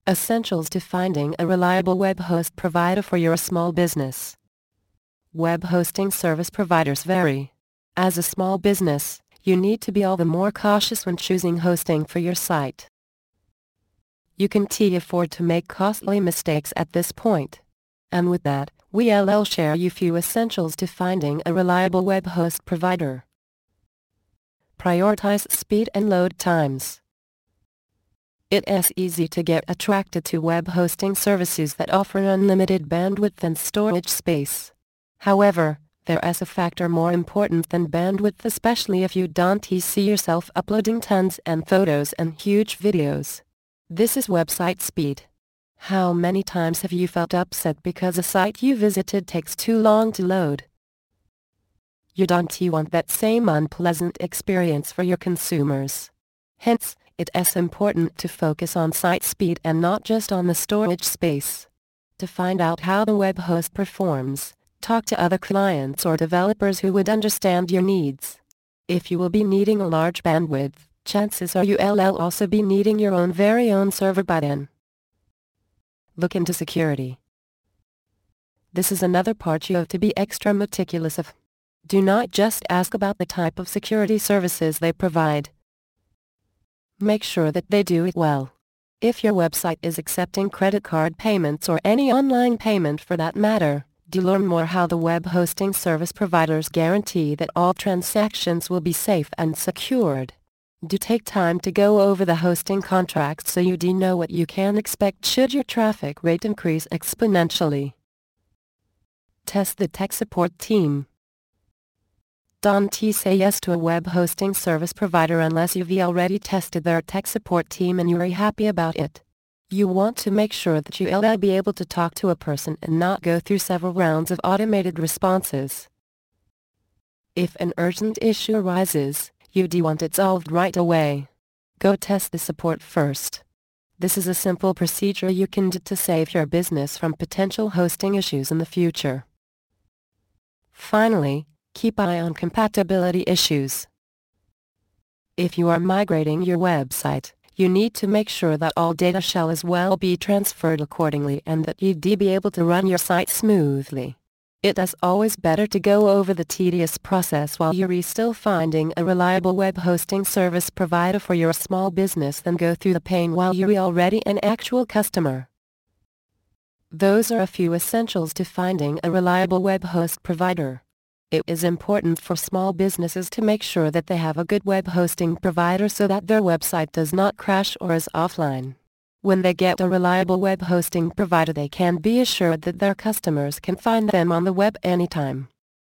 Essentials to finding a reliable web host provider for your small business. Web hosting service providers vary. As a small business, you need to be all the more cautious when choosing hosting for your site. You can't afford to make costly mistakes at this point. And with that, we'll share you few essentials to finding a reliable web host provider. Prioritize speed and load times. It's easy to get attracted to web hosting services that offer unlimited bandwidth and storage space. However, there is a factor more important than bandwidth, especially if you don't see yourself uploading tons and photos and huge videos. This is website speed. How many times have you felt upset because a site you visited takes too long to load? You don't want that same unpleasant experience for your consumers. Hence, it is important to focus on site speed and not just on the storage space. To find out how the web host performs, talk to other clients or developers who would understand your needs. If you will be needing a large bandwidth, chances are you'll also be needing your very own server by then. Look into security. This is another part you have to be extra meticulous of. Do not just ask about the type of security services they provide. Make sure that they do it well. If your website is accepting credit card payments or any online payment for that matter, do learn more how the web hosting service providers guarantee that all transactions will be safe and secured. Do take time to go over the hosting contracts so you do know what you can expect should your traffic rate increase exponentially. Test the tech support team. Don't say yes to a web hosting service provider unless you've already tested their tech support team and you're happy about it. You want to make sure that you'll be able to talk to a person and not go through several rounds of automated responses. If an urgent issue arises, you do want it solved right away. Go test the support first. This is a simple procedure you can do to save your business from potential hosting issues in the future. Finally, keep an eye on compatibility issues. If you are migrating your website, you need to make sure that all data shall as well be transferred accordingly and that you'd be able to run your site smoothly. It is always better to go over the tedious process while you're still finding a reliable web hosting service provider for your small business than go through the pain while you're already an actual customer. Those are a few essentials to finding a reliable web host provider. It is important for small businesses to make sure that they have a good web hosting provider so that their website does not crash or is offline. When they get a reliable web hosting provider, they can be assured that their customers can find them on the web anytime.